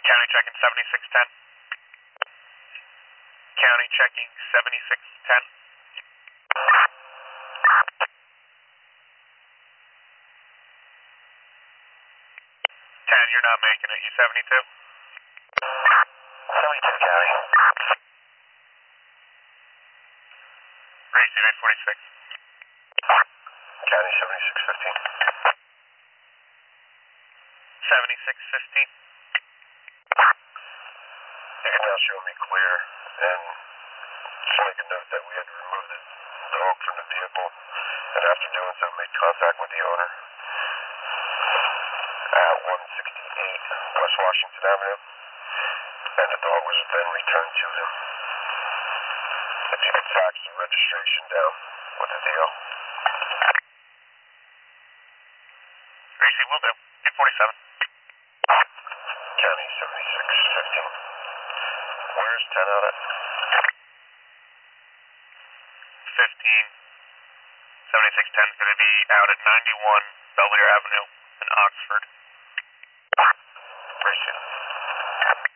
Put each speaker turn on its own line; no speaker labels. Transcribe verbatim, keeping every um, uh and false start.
County checking seventy-six ten. County checking seventy-six ten. ten, you're not making it. You seventy-two?
seventy-two, County.
Race eight forty-six.
County seventy-six fifteen.
seventy-six fifteen.
You can now show me clear, and just make a note that we had to remove the dog from the vehicle, and after doing so, made contact with the owner at one sixty-eight West Washington Avenue, and the dog was then returned to him. If you could fax the registration down with the deal.
Racy, will do. eight forty-seven.
County seventy-six fifteen. Where's ten out at?
fifteen. seventy-six ten is going to be out at ninety-one Belvedere Avenue in Oxford.
Racy.